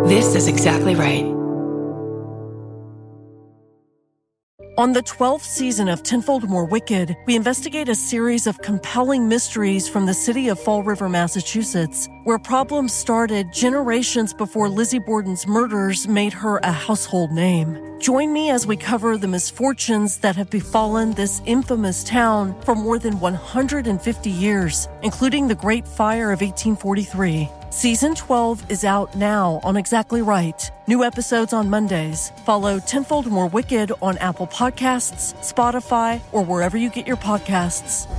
This is exactly right. On the 12th season of Tenfold More Wicked, we investigate a series of compelling mysteries from the city of Fall River, Massachusetts, where problems started generations before Lizzie Borden's murders made her a household name. Join me as we cover the misfortunes that have befallen this infamous town for more than 150 years, including the Great Fire of 1843. Season 12 is out now on Exactly Right. New episodes on Mondays. Follow Tenfold More Wicked on Apple Podcasts, Spotify, or wherever you get your podcasts.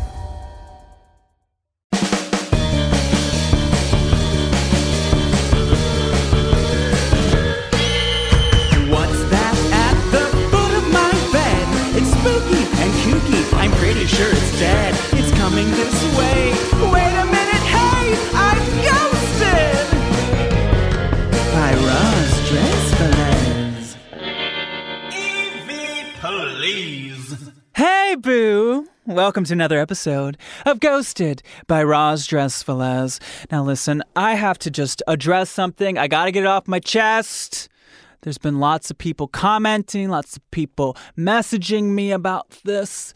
What's that at the foot of my bed? It's spooky and kooky. I'm pretty sure it's dead. It's coming this way. Wait a minute, hey! I'm ghosted! By Roz Dressfellers. Evie, please. Hey, boo! Welcome to another episode of Ghosted by Roz Dressfellers. Now listen, I have to just address something. I gotta get it off my chest. There's been lots of people commenting, lots of people messaging me about this.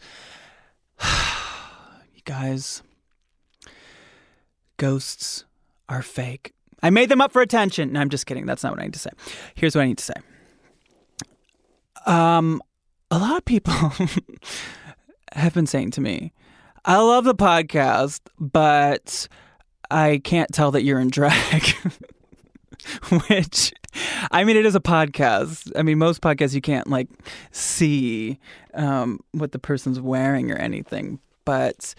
You guys, ghosts are fake. I made them up for attention. No, I'm just kidding. That's not what I need to say. Here's what I need to say. A lot of people have been saying to me, I love the podcast, but I can't tell that you're in drag. Which, I mean, it is a podcast. I mean, most podcasts you can't, like, see what the person's wearing or anything. But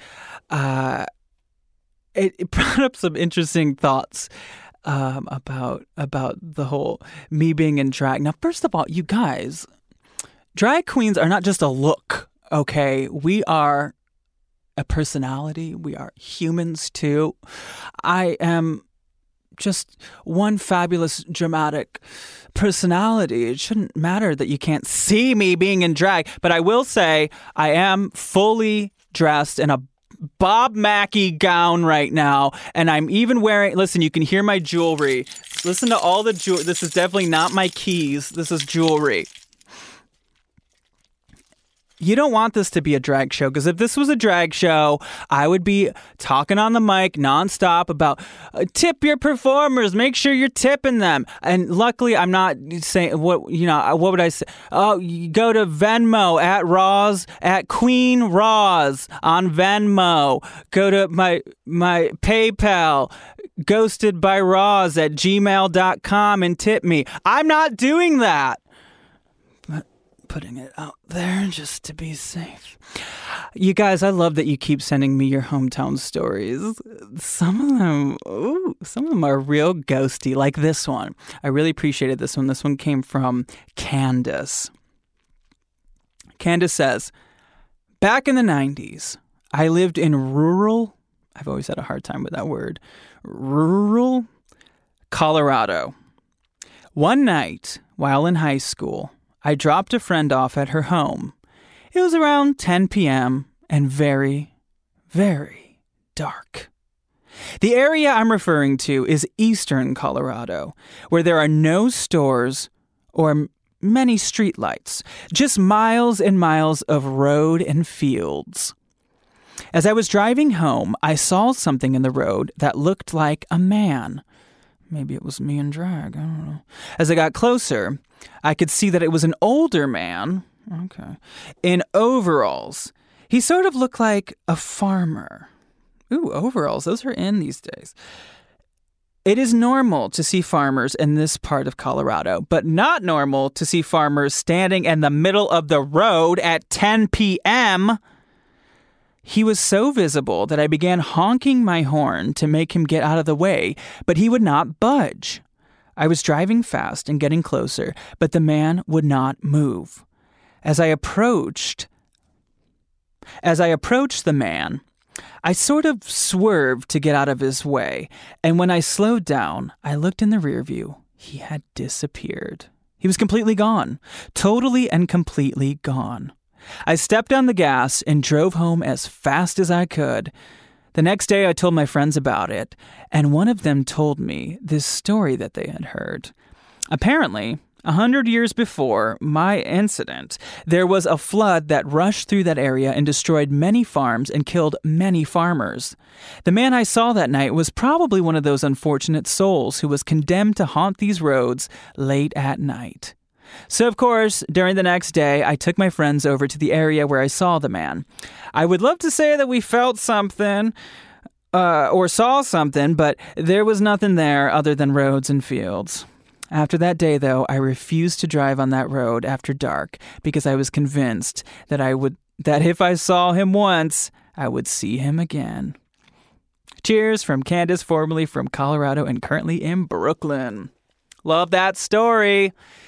it brought up some interesting thoughts about the whole me being in drag. Now, first of all, you guys, drag queens are not just a look, okay? We are a personality. We are humans, too. I am just one fabulous dramatic personality. It shouldn't matter that you can't see me being in drag, but I will say I am fully dressed in a Bob Mackie gown right now, and I'm even wearing, listen, you can hear my jewelry. Listen to all the jewelry. This is definitely not my keys. This is jewelry. You don't want this to be a drag show, because if this was a drag show, I would be talking on the mic nonstop about tip your performers, make sure you're tipping them. And luckily, I'm not saying what would I say? Oh, you go to Venmo at Queen Roz on Venmo. Go to my PayPal, ghostedbyroz@gmail.com, and tip me. I'm not doing that. Putting it out there just to be safe. You guys, I love that you keep sending me your hometown stories. Some of them are real ghosty, like this one. I really appreciated this one. This one came from Candace. Candace says, back in the 90s, I lived in rural, I've always had a hard time with that word, rural Colorado. One night, while in high school, I dropped a friend off at her home. It was around 10 p.m. and very, very dark. The area I'm referring to is eastern Colorado, where there are no stores or many streetlights, just miles and miles of road and fields. As I was driving home, I saw something in the road that looked like a man. Maybe it was me in drag, I don't know. As I got closer, I could see that it was an older man, in overalls. He sort of looked like a farmer. Ooh, overalls, those are in these days. It is normal to see farmers in this part of Colorado, but not normal to see farmers standing in the middle of the road at 10 p.m. He was so visible that I began honking my horn to make him get out of the way, but he would not budge. I was driving fast and getting closer, but the man would not move. As I approached the man, I sort of swerved to get out of his way, and when I slowed down, I looked in the rear view. He had disappeared. He was completely gone, totally and completely gone. I stepped on the gas and drove home as fast as I could. The next day, I told my friends about it, and one of them told me this story that they had heard. Apparently, 100 years before my incident, there was a flood that rushed through that area and destroyed many farms and killed many farmers. The man I saw that night was probably one of those unfortunate souls who was condemned to haunt these roads late at night. So, of course, during the next day, I took my friends over to the area where I saw the man. I would love to say that we felt something or saw something, but there was nothing there other than roads and fields. After that day, though, I refused to drive on that road after dark because I was convinced that if I saw him once, I would see him again. Cheers from Candace, formerly from Colorado and currently in Brooklyn. Love that story.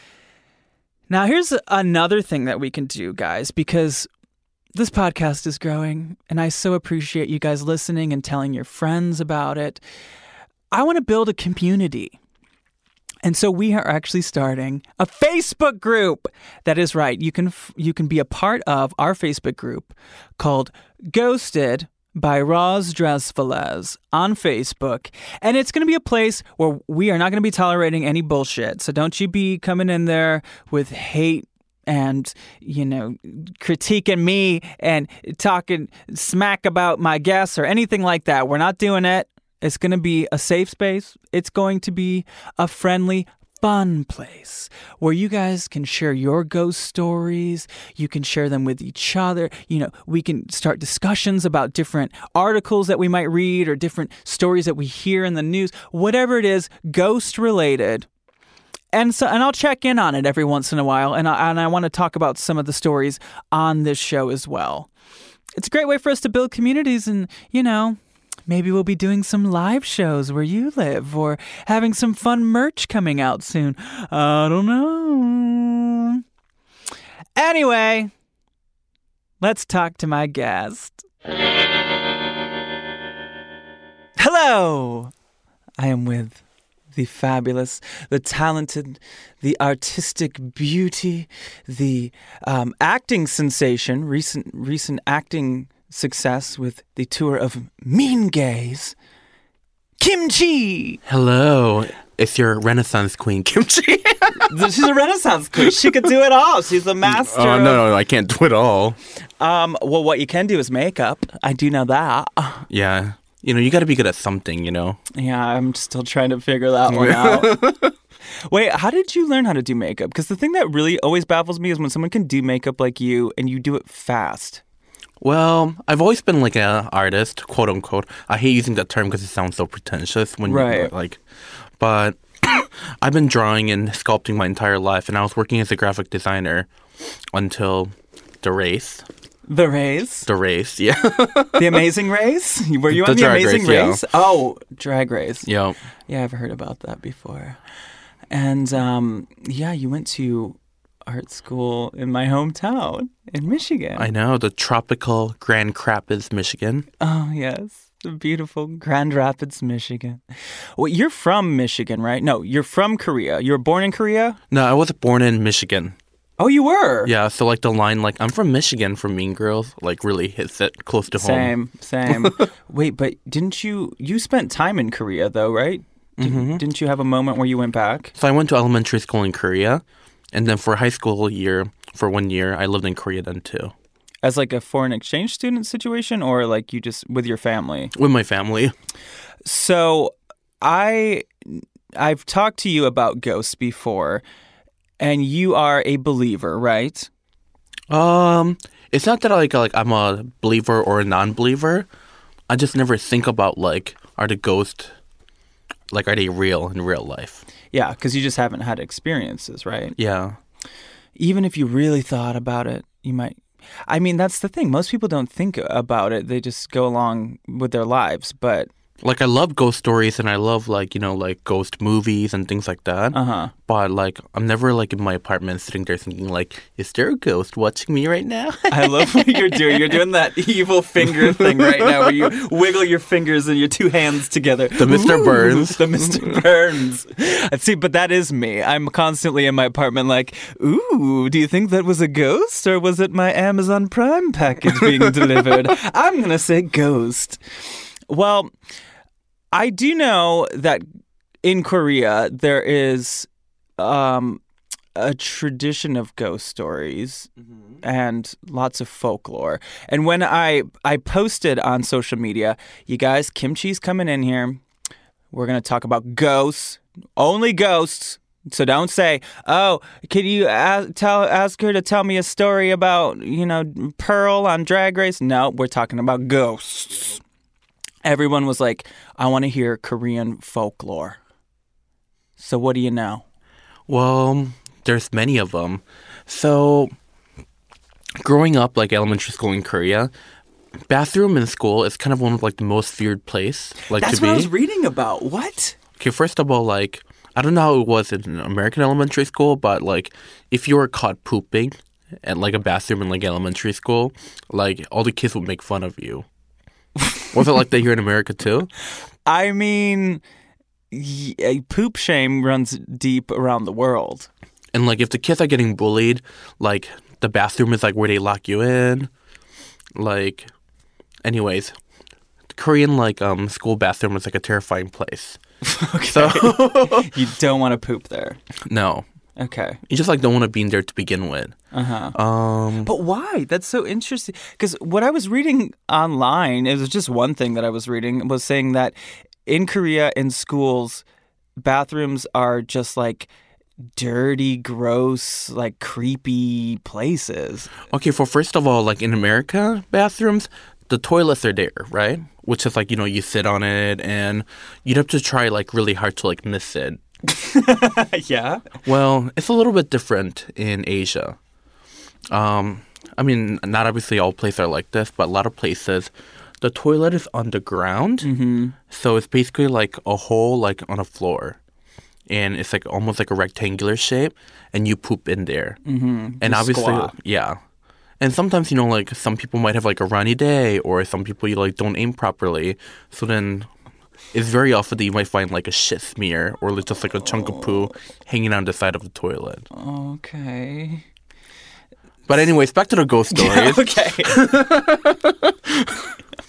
Now, here's another thing that we can do, guys, because this podcast is growing, and I so appreciate you guys listening and telling your friends about it. I want to build a community. And so we are actually starting a Facebook group. That is right. You can be a part of our Facebook group called Ghosted by Roz Dresvelez on Facebook. And it's going to be a place where we are not going to be tolerating any bullshit. So don't you be coming in there with hate and, critiquing me and talking smack about my guests or anything like that. We're not doing it. It's going to be a safe space. It's going to be a friendly, fun place where you guys can share your ghost stories. You can share them with each other. We can start discussions about different articles that we might read or different stories that we hear in the news, whatever it is, ghost related. And I'll check in on it every once in a while. And I want to talk about some of the stories on this show as well. It's a great way for us to build communities and, maybe we'll be doing some live shows where you live or having some fun merch coming out soon. I don't know. Anyway, let's talk to my guest. Hello. I am with the fabulous, the talented, the artistic beauty, the acting sensation, recent acting success with the tour of Mean Gays, Kim Chi. Hello. It's your Renaissance queen, Kim Chi. She's a Renaissance queen. She could do it all. She's a master. Oh, no, I can't do it all. Well, what you can do is makeup. I do know that. Yeah. You got to be good at something, Yeah, I'm still trying to figure that one out. Wait, how did you learn how to do makeup? Because the thing that really always baffles me is when someone can do makeup like you and you do it fast. Well, I've always been like an artist, quote unquote. I hate using that term because it sounds so pretentious when right. But I've been drawing and sculpting my entire life, and I was working as a graphic designer until The Race. The Race? The Race, yeah. The Amazing Race? Were you on The Amazing Race? Yeah. Oh, Drag Race. Yeah. Yeah, I've heard about that before. And you went to art school in my hometown in Michigan. I know, the tropical Grand Rapids, Michigan. Oh, yes. The beautiful Grand Rapids, Michigan. Well, you're from Michigan, right? No, you're from Korea. You were born in Korea? No, I was born in Michigan. Oh, you were? Yeah, so the line, I'm from Michigan from Mean Girls, really hits it close to home. Same. Wait, but didn't you spent time in Korea, though, right? Didn't you have a moment where you went back? So I went to elementary school in Korea. And then for high school for 1 year, I lived in Korea then too. As a foreign exchange student situation or you just with your family? With my family. So I've talked to you about ghosts before and you are a believer, right? It's not that I'm a believer or a non-believer. I just never think about are the ghosts are they real in real life? Yeah, because you just haven't had experiences, right? Yeah. Even if you really thought about it, you might. I mean, that's the thing. Most people don't think about it. They just go along with their lives. But I love ghost stories and I love ghost movies and things like that. Uh-huh. But I'm never in my apartment sitting there thinking is there a ghost watching me right now? I love what you're doing. You're doing that evil finger thing right now where you wiggle your fingers and your two hands together. The Mr. Burns. The Mr. Burns. See, but that is me. I'm constantly in my apartment ooh, do you think that was a ghost or was it my Amazon Prime package being delivered? I'm going to say ghost. Well, I do know that in Korea there is a tradition of ghost stories and lots of folklore. And when I posted on social media, you guys, Kimchi's coming in here. We're going to talk about ghosts, only ghosts. So don't say, oh, can you ask her to tell me a story about, Pearl on Drag Race? No, we're talking about ghosts. Everyone was like, I want to hear Korean folklore. So what do you know? Well, there's many of them. So growing up, like elementary school in Korea, bathroom in school is kind of one of like the most feared place That's to be. what I was reading about. What? Okay, first of all, like, I don't know how it was in American elementary school, but like if you were caught pooping at like a bathroom in like elementary school, like all the kids would make fun of you. Was it like that here in America too? I mean, poop shame runs deep around the world. And like if the kids are getting bullied, like the bathroom is like where they lock you in. Like, anyways, the Korean like school bathroom is like a terrifying place. Okay. So You don't want to poop there. no, Okay. you just like don't want to be in there to begin with. But why? That's so interesting. Because what I was reading online, it was just one thing that I was reading, was saying that in Korea, in schools, bathrooms are just like dirty, gross, like creepy places. Okay, well, first of all, like in America bathrooms, the toilets are there, right? Which is like, you sit on it and you'd have to try like really hard to like miss it. Yeah. Well, it's a little bit different in Asia. I mean, not obviously all places are like this, but a lot of places, the toilet is on the ground. Mm-hmm. So it's basically like a hole like on a floor. And it's like almost like a rectangular shape, and you poop in there. Mm-hmm. And obviously, squat. yeah. And sometimes, like some people might have like a rainy day, or some people you like don't aim properly. So then it's very often that you might find like a shit smear or just like a chunk of poo hanging on the side of the toilet. Okay. But anyways, back to the ghost stories. Okay.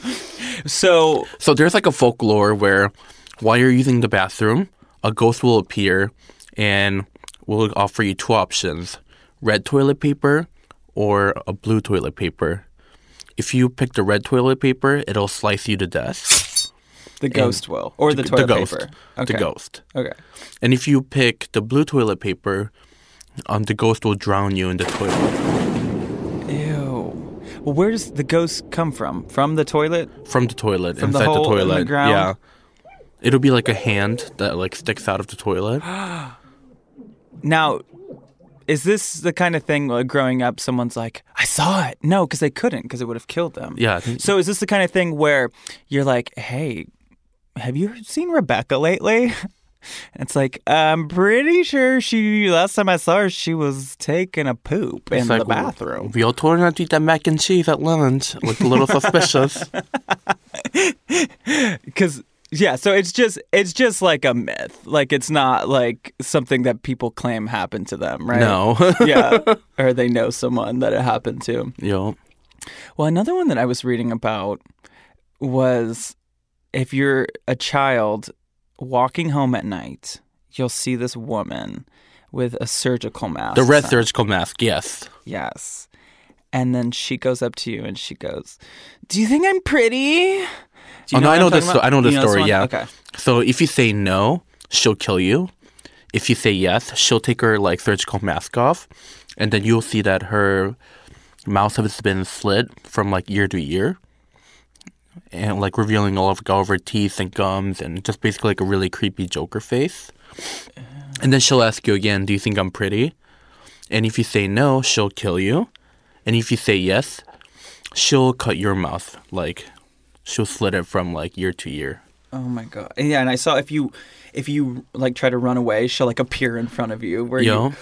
So there's like a folklore where while you're using the bathroom, a ghost will appear and will offer you two options: red toilet paper or a blue toilet paper. If you pick the red toilet paper, it'll slice you to death. the ghost will. Or the toilet ghost, paper. The ghost. Okay. And if you pick the blue toilet paper, the ghost will drown you in the toilet. Ew. Well, where does the ghost come from? From the toilet? From the toilet, From the inside hole the in toilet. the ground? Yeah. It'll be like a hand that like sticks out of the toilet. Now, is this the kind of thing like growing up someone's like, I saw it? No, because they couldn't, because it would have killed them. Yeah. So is this the kind of thing where you're like, hey, have you seen Rebecca lately? It's like, I'm pretty sure last time I saw her, she was taking a poop in the bathroom. We all told her not to eat that mac and cheese at lunch. Looked a little suspicious. Because... yeah, so it's just like a myth. Like it's not like something that people claim happened to them, right? No. Yeah. Or they know someone that it happened to. Yo. Well, another one that I was reading about was if you're a child walking home at night, you'll see this woman with a surgical mask. The red surgical mask, yes. Yes. And then she goes up to you and she goes, "Do you think I'm pretty?" I know this. I know the You story. this Yeah. Okay. So if you say no, she'll kill you. If you say yes, she'll take her like surgical mask off, and then you'll see that her mouth has been slit from like ear to ear, and like revealing all of her teeth and gums, and just basically like a really creepy Joker face. And then she'll ask you again, "Do you think I'm pretty?" And if you say no, she'll kill you. And if you say yes, she'll cut your mouth like. She'll slit it from like ear to ear. Oh my god! Yeah, and I saw if you like try to run away, she'll like appear in front of you. Where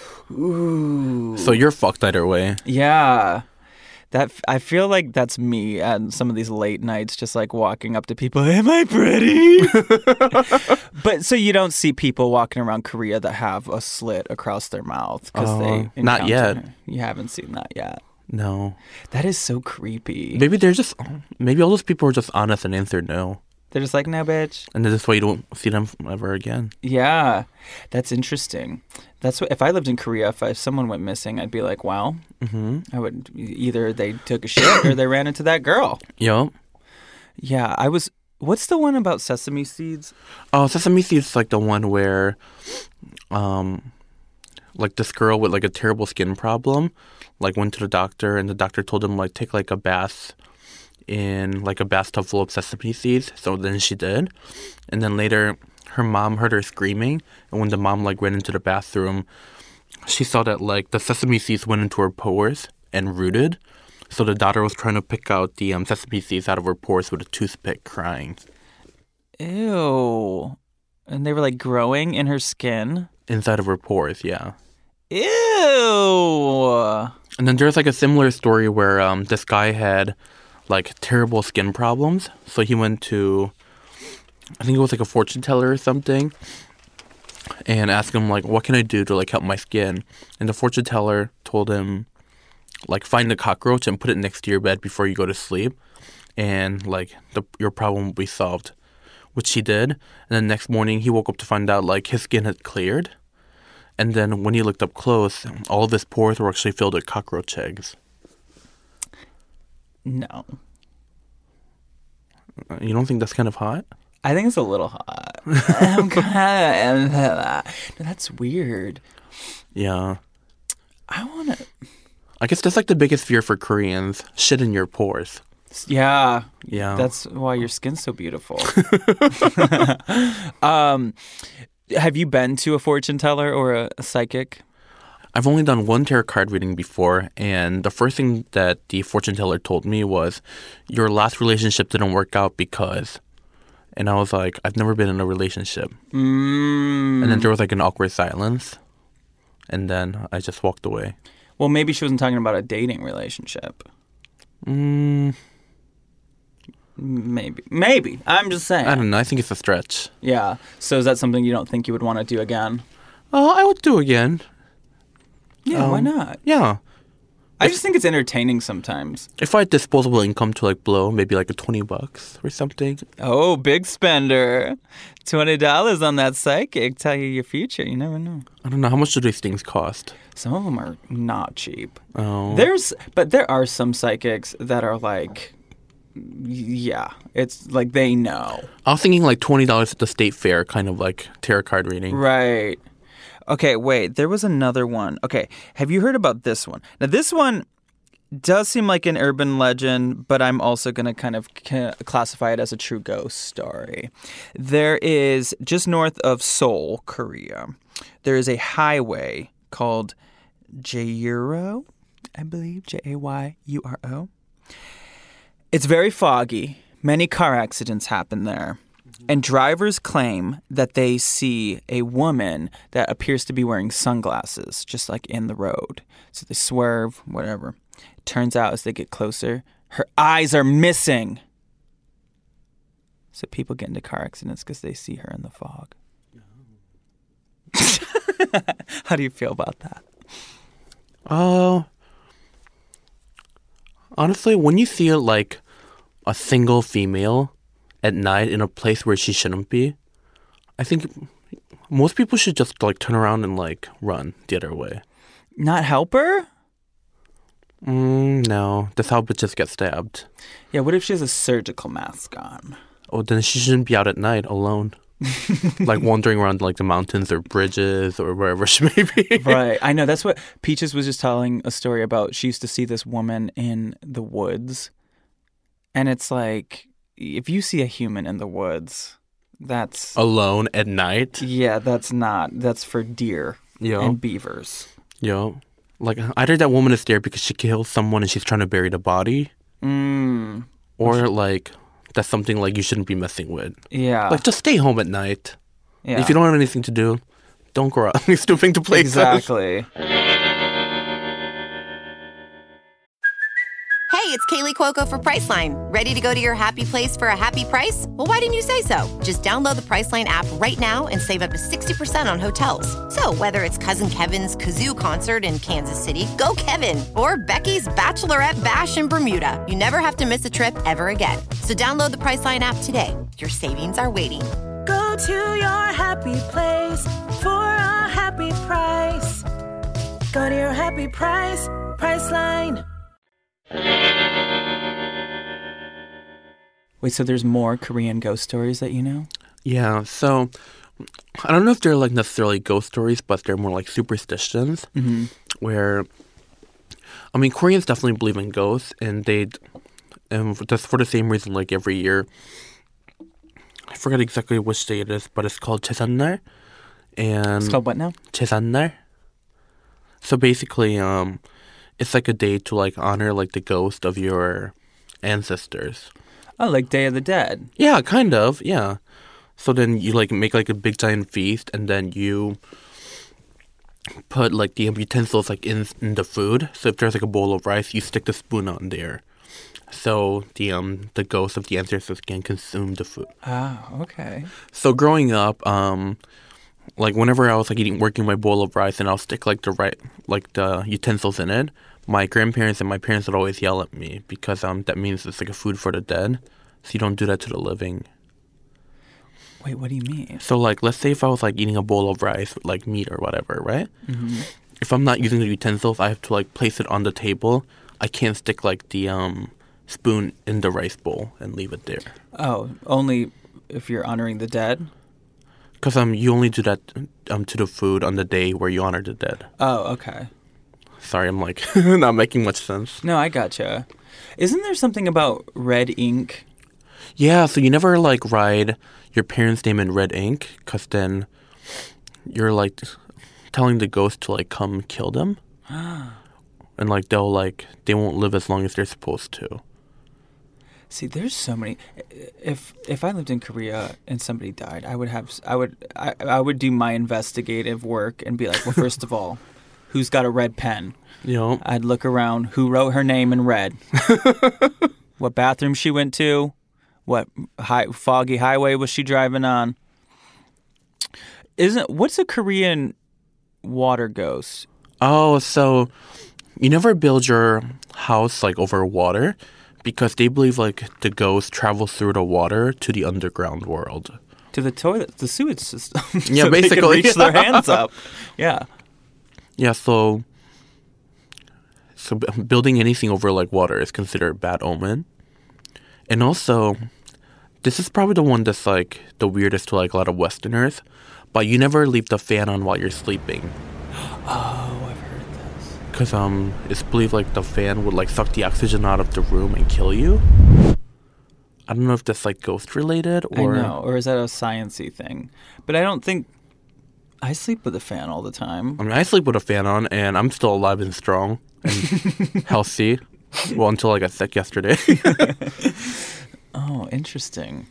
ooh. So you're fucked either way. Yeah, that I feel like that's me at some of these late nights, just like walking up to people. Am I pretty? But so you don't see people walking around Korea that have a slit across their mouth because they not yet. You haven't seen that yet. No. That is so creepy. Maybe all those people are just honest and answered no. They're just like, no, bitch. And that's why you don't see them ever again. Yeah, that's interesting. That's what, if I lived in Korea, if someone went missing, I'd be like, well, I would either they took a shit or they ran into that girl. Yup. Yeah, what's the one about sesame seeds? Oh, Sesame Seeds is like the one where, like this girl with like a terrible skin problem, like went to the doctor and the doctor told him like take like a bath in like a bathtub full of sesame seeds. So then she did, and then later her mom heard her screaming, and when the mom like ran into the bathroom, she saw that like the sesame seeds went into her pores and rooted. So the daughter was trying to pick out the sesame seeds out of her pores with a toothpick, crying. Ew. And they were like growing in her skin? Inside of her pores, yeah. Ew. And then there's like a similar story where this guy had like terrible skin problems. So he went to, I think it was like a fortune teller or something, and asked him like, what can I do to like help my skin? And the fortune teller told him, like, find a cockroach and put it next to your bed before you go to sleep, and like your problem will be solved. Which he did. And then next morning he woke up to find out like his skin had cleared. And then when he looked up close, all of his pores were actually filled with cockroach eggs. No. You don't think that's kind of hot? I think it's a little hot. That's weird. Yeah. I guess that's like the biggest fear for Koreans. Shit in your pores. Yeah. Yeah. That's why your skin's so beautiful. Have you been to a fortune teller or a psychic? I've only done one tarot card reading before, and the first thing that the fortune teller told me was, your last relationship didn't work out because... And I was like, I've never been in a relationship. And then there was like an awkward silence, and then I just walked away. Well, maybe she wasn't talking about a dating relationship. Maybe. I'm just saying. I don't know. I think it's a stretch. Yeah. So is that something you don't think you would want to do again? I would do again. Yeah, why not? Yeah. I just think it's entertaining sometimes. If I had disposable income to like blow, maybe like $20 or something. Oh, big spender. $20 on that psychic. Tell you your future. You never know. I don't know. How much do these things cost? Some of them are not cheap. Oh. But there are some psychics that are like, yeah, it's like they know. I was thinking like $20 at the state fair, kind of like tarot card reading. Right. Okay, wait, there was another one. Okay, have you heard about this one? Now, this one does seem like an urban legend, but I'm also going to kind of classify it as a true ghost story. There is, just north of Seoul, Korea, there is a highway called Jayuro, I believe, Jayuro. It's very foggy. Many car accidents happen there. And drivers claim that they see a woman that appears to be wearing sunglasses, just like in the road. So they swerve, whatever. It turns out as they get closer, her eyes are missing. So people get into car accidents because they see her in the fog. How do you feel about that? Honestly, when you see like a single female at night in a place where she shouldn't be, I think most people should just like turn around and like run the other way. Not help her? No, that's how bitches get stabbed. Yeah, what if she has a surgical mask on? Oh, then she shouldn't be out at night alone. Like wandering around like the mountains or bridges or wherever she may be. Right. I know. That's what Peaches was just telling a story about. She used to see this woman in the woods. And it's like, if you see a human in the woods, that's... Alone at night? Yeah, that's for deer and beavers. Yo. Like, either that woman is there because she killed someone and she's trying to bury the body. Or, like, that's something, like, you shouldn't be messing with. Yeah. Like, just stay home at night. Yeah. If you don't have anything to do, don't go out snooping to places. Exactly. Hey, it's Kaylee Cuoco for Priceline. Ready to go to your happy place for a happy price? Well, why didn't you say so? Just download the Priceline app right now and save up to 60% on hotels. So whether it's Cousin Kevin's Kazoo Concert in Kansas City, go Kevin, or Becky's Bachelorette Bash in Bermuda, you never have to miss a trip ever again. So download the Priceline app today. Your savings are waiting. Go to your happy place for a happy price. Go to your happy price, Priceline. Wait, so there's more Korean ghost stories that you know? Yeah, so I don't know if they're like necessarily ghost stories, but they're more like superstitions. Mm-hmm. Where, I mean, Koreans definitely believe in ghosts, and just for the same reason, like every year, I forget exactly which day it is, but it's called Chesannar. And It's called what now? Chesannar. So basically, it's like a day to like honor like the ghost of your ancestors. Oh, like Day of the Dead. Yeah, kind of. Yeah. So then you like make like a big giant feast, and then you put like the utensils like in the food. So if there's like a bowl of rice, you stick the spoon on there, so the ghost of the ancestors can consume the food. Ah, okay. So growing up, like whenever I was like working my bowl of rice, and I'll stick like the utensils in it, my grandparents and my parents would always yell at me because that means it's like a food for the dead. So you don't do that to the living. Wait, what do you mean? So like, let's say if I was like eating a bowl of rice with like meat or whatever, right? Mm-hmm. If I'm not using the utensils, I have to like place it on the table. I can't stick like the spoon in the rice bowl and leave it there. Oh, only if you're honoring the dead? Because you only do that to the food on the day where you honor the dead. Oh, okay. Sorry, I'm like not making much sense. No, I gotcha. Isn't there something about red ink? Yeah, so you never like write your parents' name in red ink, because then you're like telling the ghost to like come kill them. And like they won't live as long as they're supposed to. See, there's so many. If I lived in Korea and somebody died, I would do my investigative work and be like, well, first of all, who's got a red pen? You know? I'd look around. Who wrote her name in red? What bathroom she went to? What foggy highway was she driving on? What's a Korean water ghost? Oh, so you never build your house like over water, because they believe like the ghost travels through the water to the underground world. To the toilet, the sewage system. Yeah, so basically. They can reach their hands up. Yeah. Yeah, so building anything over like water is considered a bad omen. And also, this is probably the one that's like the weirdest to like a lot of Westerners, but you never leave the fan on while you're sleeping. Oh, I've heard this. Because it's believed like the fan would like suck the oxygen out of the room and kill you. I don't know if that's like ghost related or... I know, or is that a sciencey thing? But I don't think... I sleep with a fan all the time. I mean, I sleep with a fan on, and I'm still alive and strong and healthy. Well, until I got sick yesterday. Oh, interesting.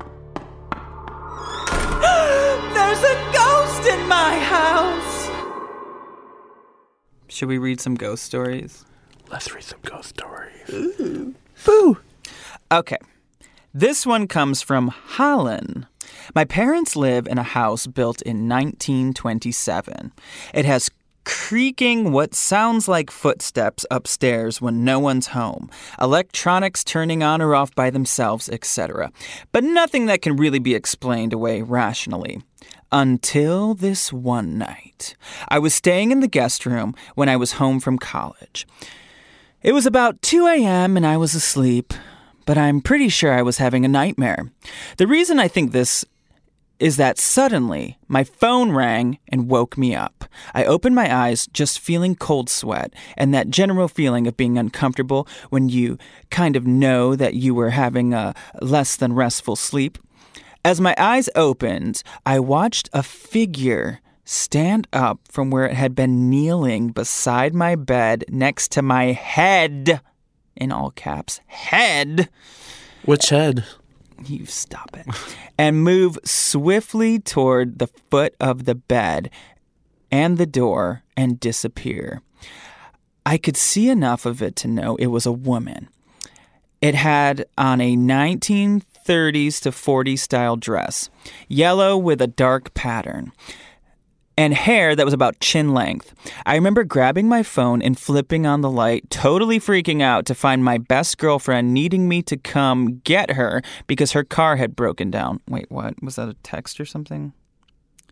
There's a ghost in my house. Should we read some ghost stories? Let's read some ghost stories. Ooh. Boo! Okay. This one comes from Holland. My parents live in a house built in 1927. It has creaking what sounds like footsteps upstairs when no one's home, electronics turning on or off by themselves, etc. But nothing that can really be explained away rationally. Until this one night. I was staying in the guest room when I was home from college. It was about 2 a.m. and I was asleep, but I'm pretty sure I was having a nightmare. The reason I think this is that suddenly my phone rang and woke me up. I opened my eyes just feeling cold sweat and that general feeling of being uncomfortable when you kind of know that you were having a less than restful sleep. As my eyes opened, I watched a figure stand up from where it had been kneeling beside my bed next to my head, in all caps, head. Which head? You stop it. And move swiftly toward the foot of the bed and the door and disappear. I could see enough of it to know it was a woman. It had on a 1930s to 40s style dress, yellow with a dark pattern, and hair that was about chin length. I remember grabbing my phone and flipping on the light, totally freaking out to find my best girlfriend needing me to come get her because her car had broken down. Wait, what? Was that a text or something?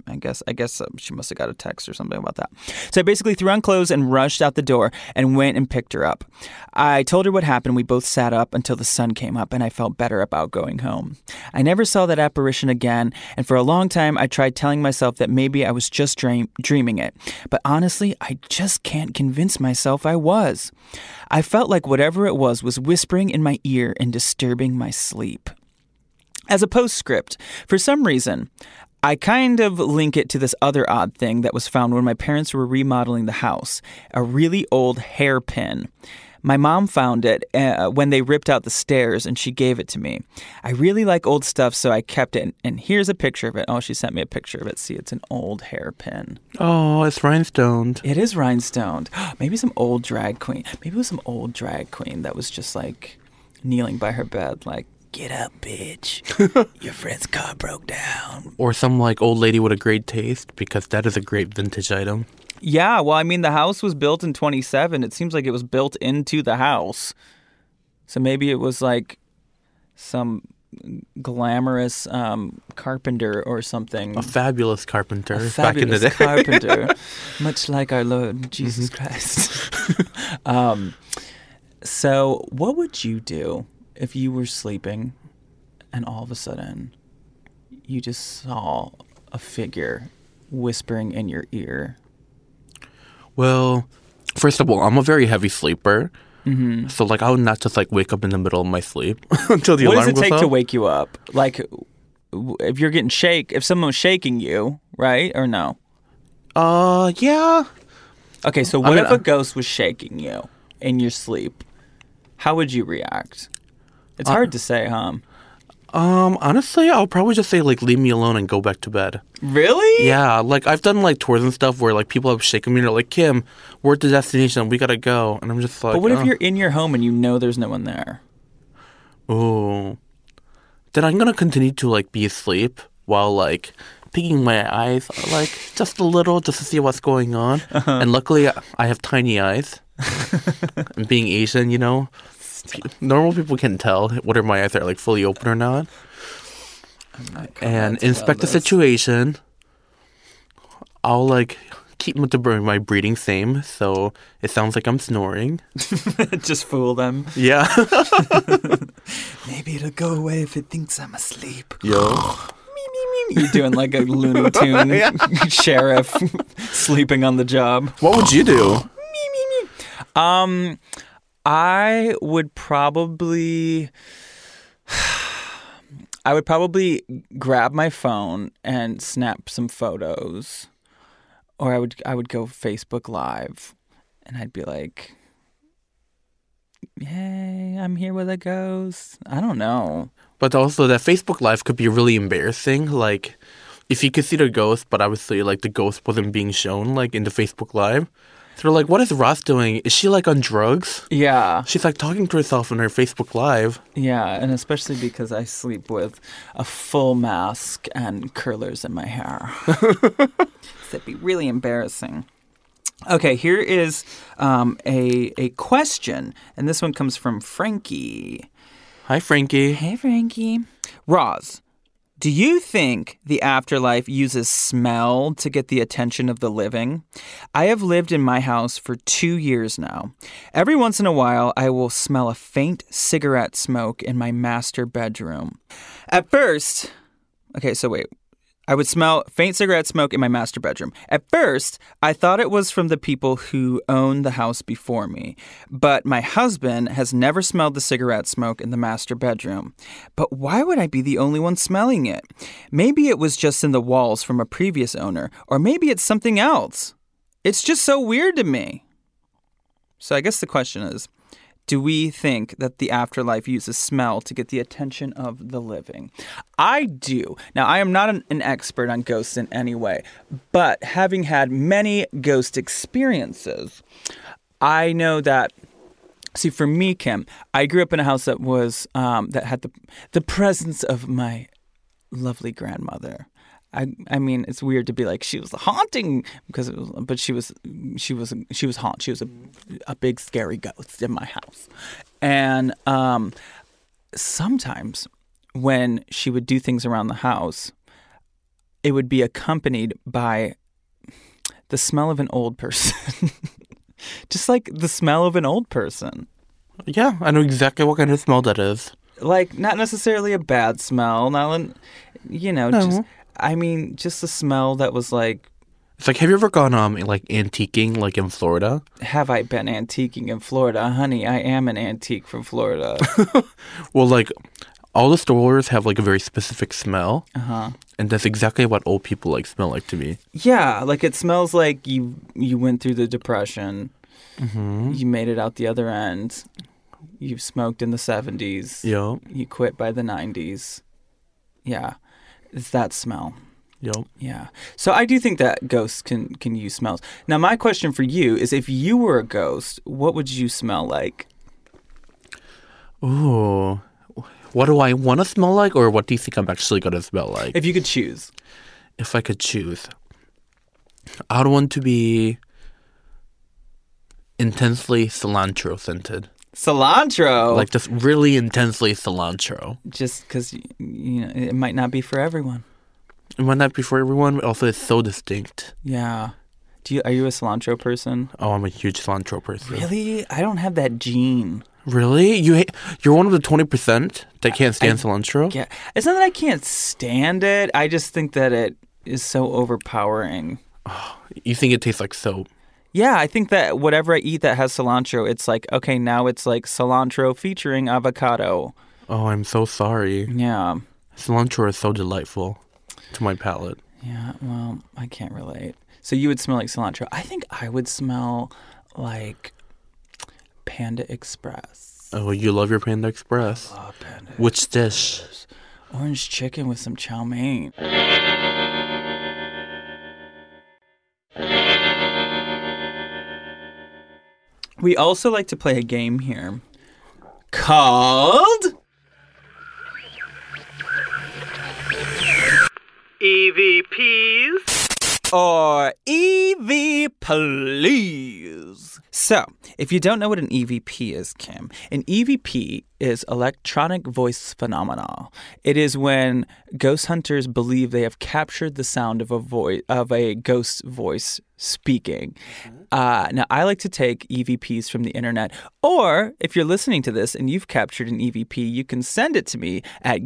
I guess she must have got a text or something about that. So I basically threw on clothes and rushed out the door and went and picked her up. I told her what happened. We both sat up until the sun came up, and I felt better about going home. I never saw that apparition again, and for a long time I tried telling myself that maybe I was just dreaming it. But honestly, I just can't convince myself I was. I felt like whatever it was whispering in my ear and disturbing my sleep. As a postscript, for some reason, I kind of link it to this other odd thing that was found when my parents were remodeling the house, a really old hairpin. My mom found it when they ripped out the stairs, and she gave it to me. I really like old stuff, so I kept it, and here's a picture of it. Oh, she sent me a picture of it. See, it's an old hairpin. Oh, it's rhinestoned. It is rhinestoned. Maybe some old drag queen. Maybe it was some old drag queen that was just, like, kneeling by her bed, like, get up, bitch. Your friend's car broke down. Or some like old lady with a great taste, because that is a great vintage item. Yeah, well, I mean, the house was built in 27. It seems like it was built into the house. So maybe it was like some glamorous carpenter or something. A fabulous carpenter back in the day. Carpenter, much like our Lord Jesus Christ. So what would you do if you were sleeping and all of a sudden you just saw a figure whispering in your ear? Well, first of all, I'm a very heavy sleeper. Mm-hmm. So, like, I would not just, like, wake up in the middle of my sleep until the alarm goes off. What does it take to wake you up? Like, if you're getting if someone's shaking you, right? Or no? Yeah. Okay, so what if a ghost was shaking you in your sleep? How would you react? It's hard to say, huh? Honestly, I'll probably just say, like, leave me alone and go back to bed. Really? Yeah, like, I've done, like, tours and stuff where, like, people have shaken me and they're like, Kim, we're at the destination, we gotta go. And I'm just like, but what if you're in your home and you know there's no one there? Oh. Then I'm gonna continue to, like, be asleep while, like, peeking my eyes, like, just a little, just to see what's going on. Uh-huh. And luckily, I have tiny eyes. And being Asian, you know, normal people can tell whether my eyes are, like, fully open or not. And inspect the situation. I'll, like, keep my breathing same, so it sounds like I'm snoring. Just fool them. Yeah. Maybe it'll go away if it thinks I'm asleep. Yo. You're doing like a Looney Tune sheriff sleeping on the job. What would you do? I would probably grab my phone and snap some photos, or I would go Facebook Live, and I'd be like, "Hey, I'm here with a ghost." I don't know. But also, that Facebook Live could be really embarrassing. Like, if you could see the ghost, but obviously, like, the ghost wasn't being shown, like, in the Facebook Live. So they're like, what is Ross doing? Is she, like, on drugs? Yeah. She's, like, talking to herself in her Facebook Live. Yeah, and especially because I sleep with a full mask and curlers in my hair. That'd be really embarrassing. Okay, here is a question, and this one comes from Frankie. Hi, Frankie. Hey, Frankie. Roz, do you think the afterlife uses smell to get the attention of the living? I have lived in my house for 2 years now. Every once in a while, I will smell a faint cigarette smoke in my master bedroom. At first, I would smell faint cigarette smoke in my master bedroom. At first, I thought it was from the people who owned the house before me. But my husband has never smelled the cigarette smoke in the master bedroom. But why would I be the only one smelling it? Maybe it was just in the walls from a previous owner, or maybe it's something else. It's just so weird to me. So I guess the question is, do we think that the afterlife uses smell to get the attention of the living? I do. Now, I am not an expert on ghosts in any way, but having had many ghost experiences, I know that. See, for me, Kim, I grew up in a house that was that had the presence of my lovely grandmother. I mean, it's weird to be like she was haunting but she was a big scary ghost in my house. And sometimes when she would do things around the house, it would be accompanied by the smell of an old person. Just like the smell of an old person. Yeah, I know exactly what kind of smell that is. Like, not necessarily a bad smell. Not, just the smell that was like... It's like, have you ever gone like antiquing like in Florida? Have I been antiquing in Florida? Honey, I am an antique from Florida. Well, like, all the stores have like a very specific smell. Uh-huh. And that's exactly what old people like smell like to me. Yeah, like it smells like you went through the Depression. Mm-hmm. You made it out the other end. You smoked in the 70s. Yep. You quit by the 90s. Yeah. It's that smell. Yep. Yeah. So I do think that ghosts can use smells. Now, my question for you is, if you were a ghost, what would you smell like? Ooh. What do I want to smell like, or what do you think I'm actually going to smell like? If you could choose. If I could choose. I would want to be intensely cilantro scented. Cilantro? Like just really intensely cilantro. Just because, it might not be for everyone. It might not be for everyone, but also it's so distinct. Yeah. Are you a cilantro person? Oh, I'm a huge cilantro person. Really? I don't have that gene. Really? You're one of the 20% that can't stand cilantro? Yeah. It's not that I can't stand it. I just think that it is so overpowering. Oh, you think it tastes like soap? Yeah, I think that whatever I eat that has cilantro, it's like, okay, now it's like cilantro featuring avocado. Oh, I'm so sorry. Yeah. Cilantro is so delightful to my palate. Yeah, well, I can't relate. So you would smell like cilantro. I think I would smell like Panda Express. Oh, you love your Panda Express. I love Panda Which dish? Orange chicken with some chow mein. We also like to play a game here called EVPs or EV Please. So, if you don't know what an EVP is, Kim, an EVP is electronic voice phenomena. It is when ghost hunters believe they have captured the sound of a ghost's voice speaking. Now, I like to take EVPs from the internet, or if you're listening to this and you've captured an EVP, you can send it to me at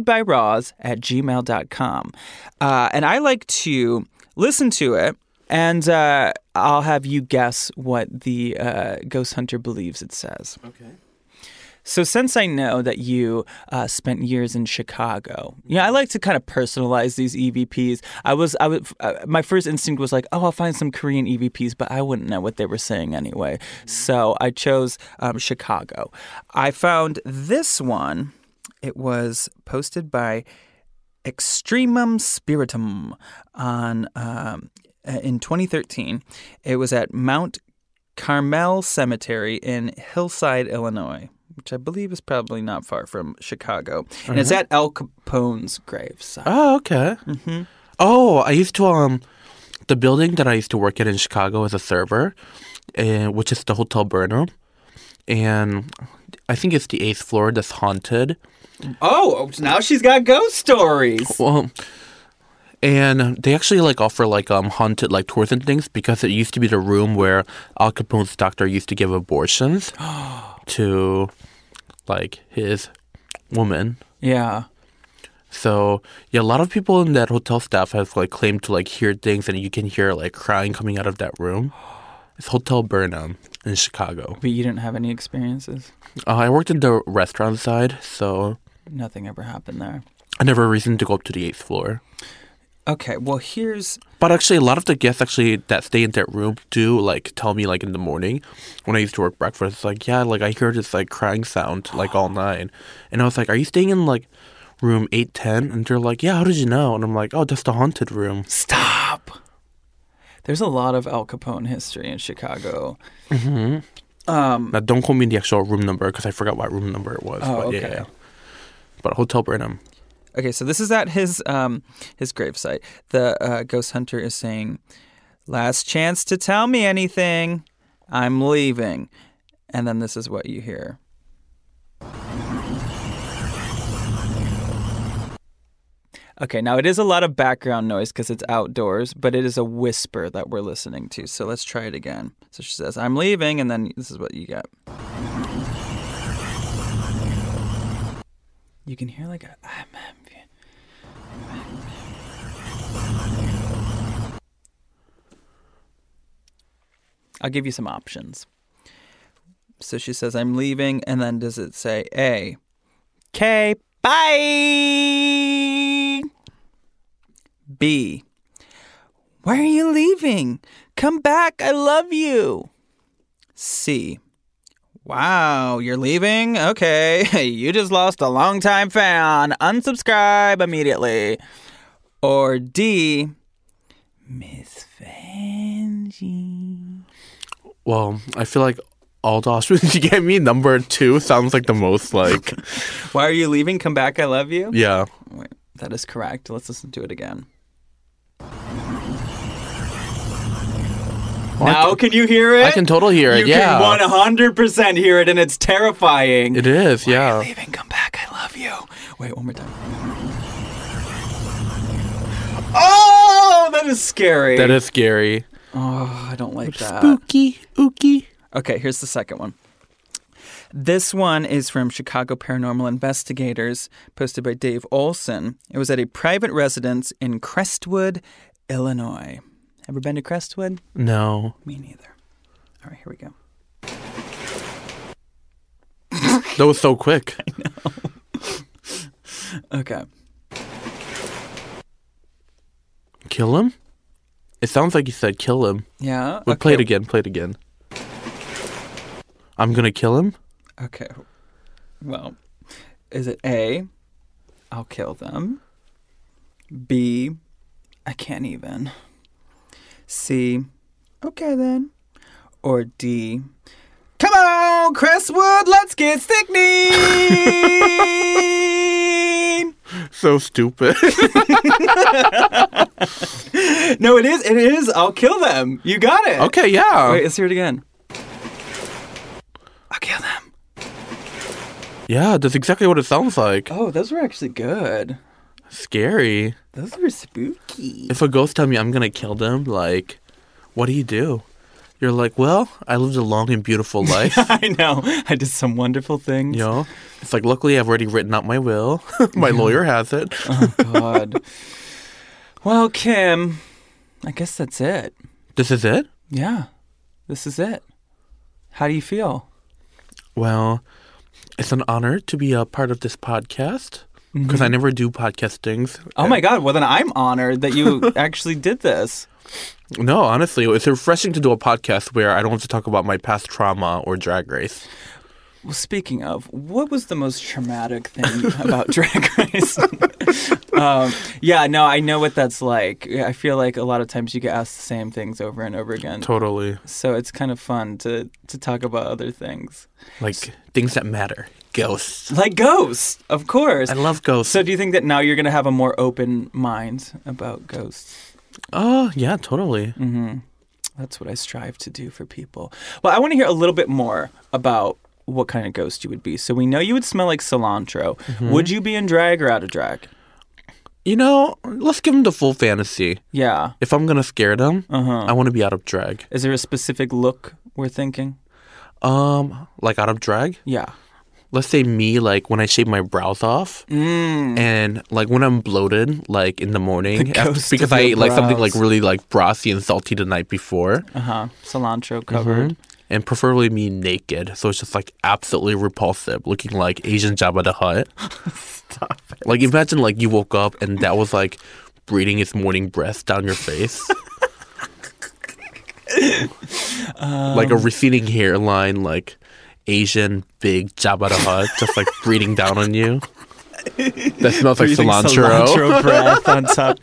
ghostedbyroz@gmail.com. And I like to listen to it, and I'll have you guess what the ghost hunter believes it says. Okay. So since I know that you spent years in Chicago, I like to kind of personalize these EVPs. My first instinct was like, oh, I'll find some Korean EVPs, but I wouldn't know what they were saying anyway. Mm-hmm. So I chose Chicago. I found this one. It was posted by Extremum Spiritum on in 2013. It was at Mount Carmel Cemetery in Hillside, Illinois, which I believe is probably not far from Chicago. And it's at Al Capone's gravesite. Oh, okay. Mm-hmm. Oh, I used to, the building that I used to work in Chicago as a server, which is the Hotel Burnham. And I think it's the 8th floor that's haunted. Oh, now she's got ghost stories. Well, and they actually offer haunted tours and things, because it used to be the room where Al Capone's doctor used to give abortions to his woman. Yeah. So yeah, a lot of people in that hotel staff have claimed to hear things, and you can hear crying coming out of that room. It's Hotel Burnham in Chicago. But you didn't have any experiences? I worked in the restaurant side, so nothing ever happened there. I never had a reason to go up to the 8th floor. Okay, well But actually, a lot of the guests that stay in that room do tell me in the morning when I used to work breakfast. I hear this crying sound all night, and I was like, "Are you staying in room 810?" And they're like, "Yeah, how did you know?" And I'm like, "Oh, that's the haunted room." Stop. There's a lot of Al Capone history in Chicago. Mm-hmm. Now, don't quote me the actual room number, because I forgot what room number it was. Oh, but okay. Yeah. But Hotel Burnham. Okay, so this is at his gravesite. The ghost hunter is saying, "Last chance to tell me anything. I'm leaving." And then this is what you hear. Okay, now it is a lot of background noise because it's outdoors, but it is a whisper that we're listening to. So let's try it again. So she says, I'm leaving, and then this is what you get. You can hear like a... I'll give you some options. So she says, I'm leaving, and then does it say A? Okay, bye! B. Why are you leaving? Come back, I love you. C. Wow, you're leaving? Okay, you just lost a longtime fan. Unsubscribe immediately. Or D. Miss Fancy. Well, I feel like all the options you gave me, number 2 sounds like the most like... Why are you leaving? Come back, I love you? Yeah. Wait, that is correct. Let's listen to it again. Now, can you hear it? I can totally hear it, yeah. You can 100% hear it, and it's terrifying. It is, yeah. Why are you leaving? Come back, I love you. Wait, one more time. Oh, that is scary. That is scary. Oh, I don't like that. Spooky, ooky. Okay, here's the second one. This one is from Chicago Paranormal Investigators, posted by Dave Olson. It was at a private residence in Crestwood, Illinois. Ever been to Crestwood? No. Me neither. All right, here we go. That was so quick. I know. Okay. Kill him? It sounds like you said kill him. Yeah? But play it again, play it again. I'm gonna kill him? Okay. Well, is it A, I'll kill them? B, I can't even. C, okay then. Or D, come on, Crestwood, let's get sickening! So stupid. No, it is. I'll kill them. You got it. Okay, yeah. Wait, let's hear it again. I'll kill them. Yeah, that's exactly what it sounds like. Oh, those were actually good. Scary. Those were spooky. If a ghost tells me I'm gonna kill them, like, what do you do? You're like, well, I lived a long and beautiful life. I know. I did some wonderful things. You know? It's like, luckily, I've already written out my will. My lawyer has it. Oh, God. Well, Kim, I guess that's it. This is it? Yeah, this is it. How do you feel? Well, it's an honor to be a part of this podcast because I never do podcastings. Oh, my God. Well, then I'm honored that you actually did this. No, honestly, it's refreshing to do a podcast where I don't have to talk about my past trauma or Drag Race. Well, speaking of, what was the most traumatic thing about Drag Race? Yeah, no, I know what that's like. I feel like a lot of times you get asked the same things over and over again. Totally. So it's kind of fun to talk about other things. Like things that matter. Ghosts. Like ghosts, of course. I love ghosts. So do you think that now you're going to have a more open mind about ghosts? Oh, yeah, totally. Mm-hmm. That's what I strive to do for people. Well, I want to hear a little bit more about what kind of ghost you would be. So we know you would smell like cilantro. Mm-hmm. Would you be in drag or out of drag? You know, let's give them the full fantasy. Yeah. If I'm going to scare them, I want to be out of drag. Is there a specific look we're thinking? Like out of drag? Yeah. Let's say me, like, when I shave my brows off, and, like, when I'm bloated, like, in the morning, because I ate, like, something, like, really, like, brassy and salty the night before. Cilantro covered. And preferably me naked, so it's just, like, absolutely repulsive, looking like Asian Jabba the Hutt. Stop it. Like, imagine, like, you woke up and that was, like, breathing its morning breath down your face. Like a receding hairline, like... Asian big Jabba the Hutt just like breathing down on you. That smells like cilantro breath on top.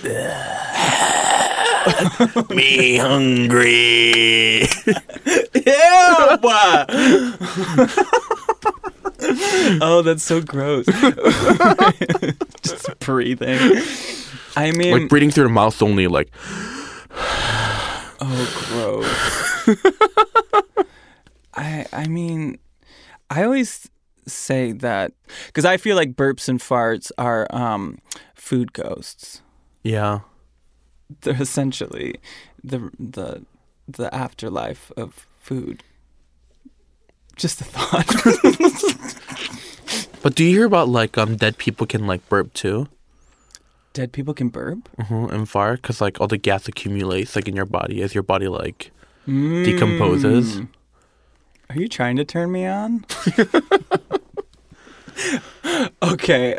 Me hungry. Ew! Oh, that's so gross. Just breathing. I mean, like breathing through the mouth only, like. Oh, gross. I mean, I always say that because I feel like burps and farts are food ghosts. Yeah. They're essentially the afterlife of food. Just a thought. But do you hear about like dead people can like burp too? Dead people can burp? And fart, because like all the gas accumulates like in your body as your body like decomposes. Are you trying to turn me on? Okay.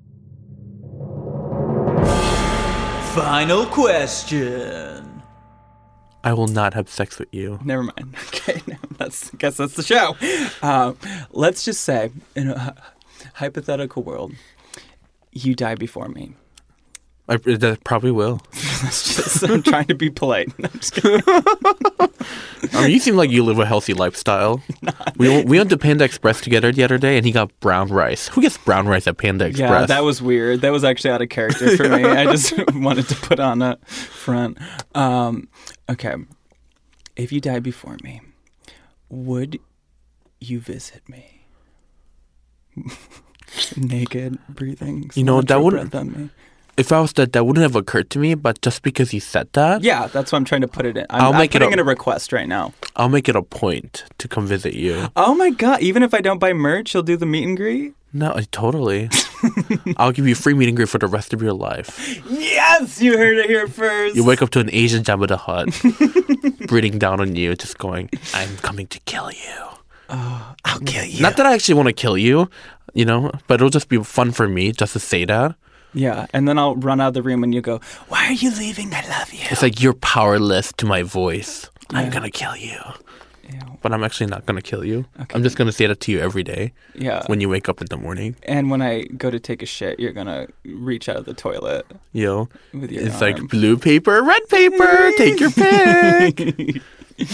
Final question. I will not have sex with you. Never mind. Okay, no, I guess that's the show. Let's just say, in a hypothetical world, you die before me. That probably will. I'm trying to be polite. I'm just kidding. I mean, you seem like you live a healthy lifestyle. We went to Panda Express together the other day, and he got brown rice. Who gets brown rice at Panda Express? Yeah, that was weird. That was actually out of character for me. I just wanted to put on a front. Okay. If you died before me, would you visit me? Naked, breathing. You know, that wouldn't. On me. If I was dead, that wouldn't have occurred to me, but just because you said that... Yeah, that's why I'm trying to put it in. I'm putting in a request right now. I'll make it a point to come visit you. Oh my God, even if I don't buy merch, you'll do the meet and greet? No, totally. I'll give you a free meet and greet for the rest of your life. Yes, you heard it here first. You wake up to an Asian Jabba the Hutt, breathing down on you, just going, I'm coming to kill you. Oh, I'll kill you. Not that I actually want to kill you, you know, but it'll just be fun for me just to say that. Yeah, and then I'll run out of the room and you go, why are you leaving? I love you. It's like you're powerless to my voice. Yeah. I'm going to kill you. Ew. But I'm actually not going to kill you. Okay. I'm just going to say that to you every day. Yeah. When you wake up in the morning. And when I go to take a shit, you're going to reach out of the toilet. Yo. With your it's arm. like blue paper, red paper. Take your pick.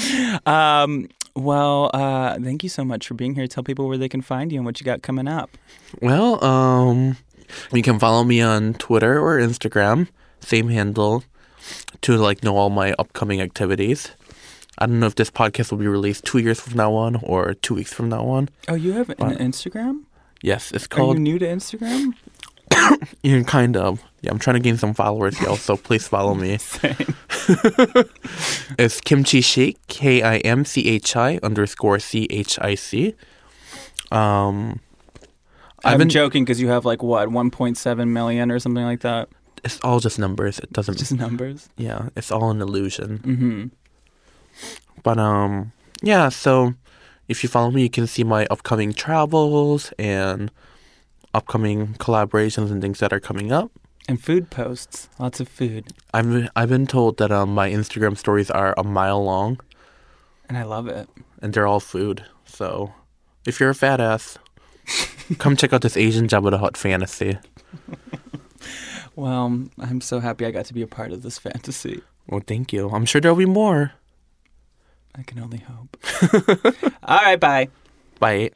Well, thank you so much for being here. Tell people where they can find you and what you got coming up. Well, you can follow me on Twitter or Instagram, same handle, to like know all my upcoming activities. I don't know if this podcast will be released 2 years from now on or 2 weeks from now on. Oh, you have an Instagram? Yes, it's called... Are you new to Instagram? Yeah, kind of. Yeah, I'm trying to gain some followers, y'all, so please follow me. Same. It's Kimchi Chic, KIMCHI_CHIC. I'm joking because you have like what, 1.7 million or something like that? It's all just numbers. It doesn't... Just numbers? Yeah, it's all an illusion. Mm-hmm. But, yeah, so if you follow me, you can see my upcoming travels and upcoming collaborations and things that are coming up. And food posts. Lots of food. I've been told that my Instagram stories are a mile long. And I love it. And they're all food. So if you're a fat ass, come check out this Asian Jabba the Hutt fantasy. Well, I'm so happy I got to be a part of this fantasy. Well, thank you. I'm sure there'll be more. I can only hope. All right, bye. Bye.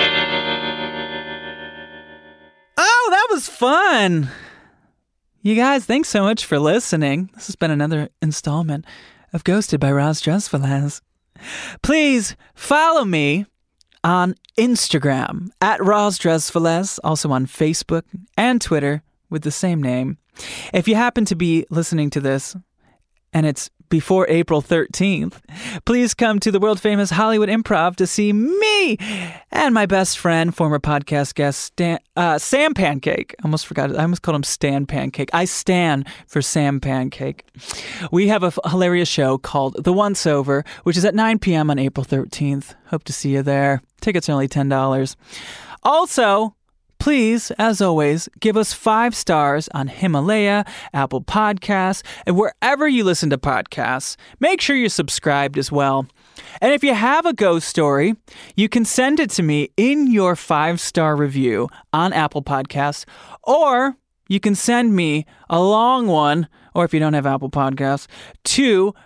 Oh, that was fun. You guys, thanks so much for listening. This has been another installment of Ghosted by Roz Dressfulaz. Please follow me on Instagram at Roz Dressfulaz, also on Facebook and Twitter with the same name. If you happen to be listening to this and it's before April 13th, please come to the world-famous Hollywood Improv to see me and my best friend, former podcast guest, Sam Pancake. I almost called him Stan Pancake. I stan for Sam Pancake. We have a hilarious show called The Once Over, which is at 9 p.m. on April 13th. Hope to see you there. Tickets are only $10. Also, please, as always, give us 5 stars on Himalaya, Apple Podcasts, and wherever you listen to podcasts. Make sure you're subscribed as well. And if you have a ghost story, you can send it to me in your 5-star review on Apple Podcasts, or you can send me a long one, or if you don't have Apple Podcasts, to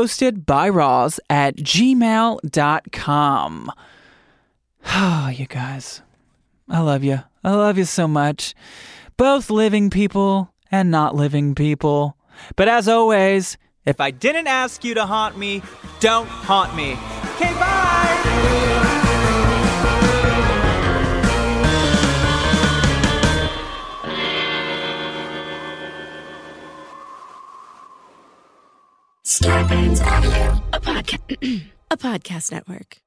ghostedbyroz@gmail.com. Oh, you guys. I love you. I love you so much. Both living people and not living people. But as always, if I didn't ask you to haunt me, don't haunt me. Okay, bye! Scarpins Avenue, a podcast network.